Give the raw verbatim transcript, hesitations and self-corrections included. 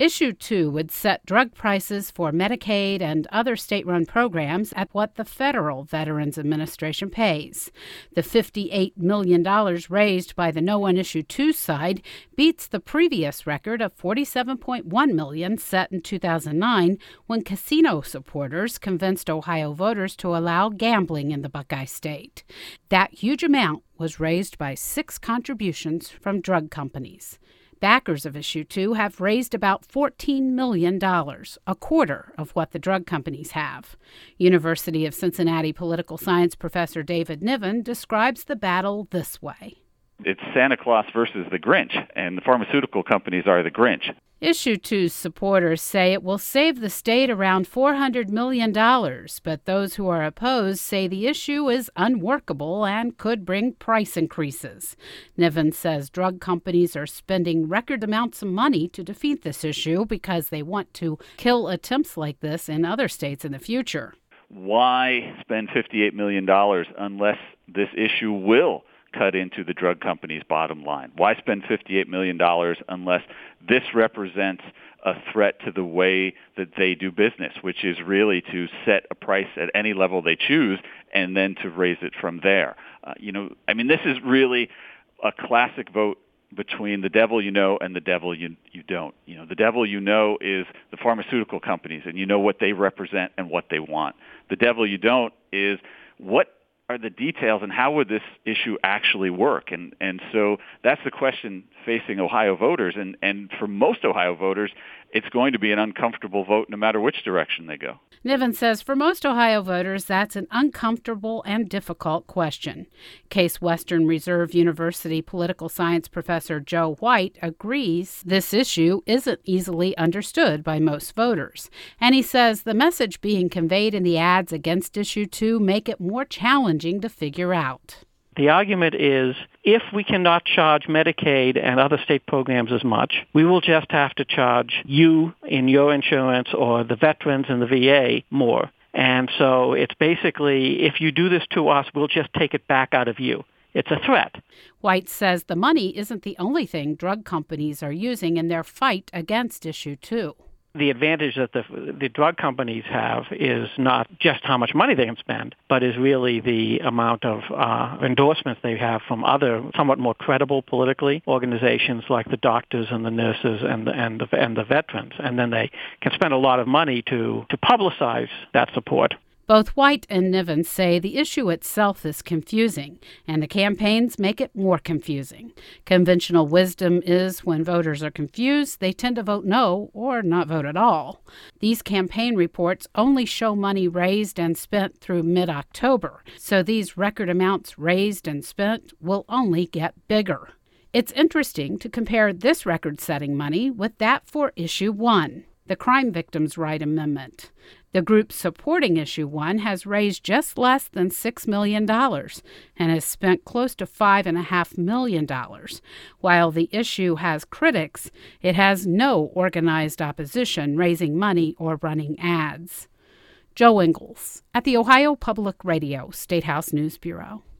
Issue two would set drug prices for Medicaid and other state-run programs at what the federal Veterans Administration pays. The fifty-eight million dollars raised by the No on Issue two side beats the previous record of forty-seven point one million dollars set in two thousand nine when casino supporters convinced Ohio voters to allow gambling in the Buckeye State. That huge amount was raised by six contributions from drug companies. Backers of Issue two have raised about fourteen million dollars, a quarter of what the drug companies have. University of Cincinnati political science professor David Niven describes the battle this way. It's Santa Claus versus the Grinch, and the pharmaceutical companies are the Grinch. Issue two's supporters say it will save the state around four hundred million dollars, but those who are opposed say the issue is unworkable and could bring price increases. Niven says drug companies are spending record amounts of money to defeat this issue because they want to kill attempts like this in other states in the future. Why spend fifty-eight million dollars unless this issue will cut into the drug company's bottom line? Why spend fifty-eight million dollars unless this represents a threat to the way that they do business, which is really to set a price at any level they choose and then to raise it from there? Uh, you know, I mean, this is really a classic vote between the devil you know and the devil you you don't. You know, the devil you know is the pharmaceutical companies, and you know what they represent and what they want. The devil you don't is what are the details and how would this issue actually work? And and so that's the question facing Ohio voters. And, and for most Ohio voters, it's going to be an uncomfortable vote no matter which direction they go. Niven says for most Ohio voters, that's an uncomfortable and difficult question. Case Western Reserve University political science professor Joe White agrees this issue isn't easily understood by most voters. And he says the message being conveyed in the ads against Issue two make it more challenging to figure out. The argument is if we cannot charge Medicaid and other state programs as much, we will just have to charge you in your insurance or the veterans in the V A more. And so it's basically, if you do this to us, we'll just take it back out of you. It's a threat. White says the money isn't the only thing drug companies are using in their fight against Issue two. The advantage that the the drug companies have is not just how much money they can spend, but is really the amount of uh, endorsements they have from other somewhat more credible politically organizations like the doctors and the nurses and the, and the, and the veterans. And then they can spend a lot of money to, to publicize that support. Both White and Niven say the issue itself is confusing, and the campaigns make it more confusing. Conventional wisdom is when voters are confused, they tend to vote no or not vote at all. These campaign reports only show money raised and spent through mid-October, so these record amounts raised and spent will only get bigger. It's interesting to compare this record-setting money with that for Issue one, the Crime Victims' Right Amendment. The group supporting Issue one has raised just less than six million dollars and has spent close to five point five million dollars. While the issue has critics, it has no organized opposition raising money or running ads. Joe Ingles at the Ohio Public Radio State House News Bureau.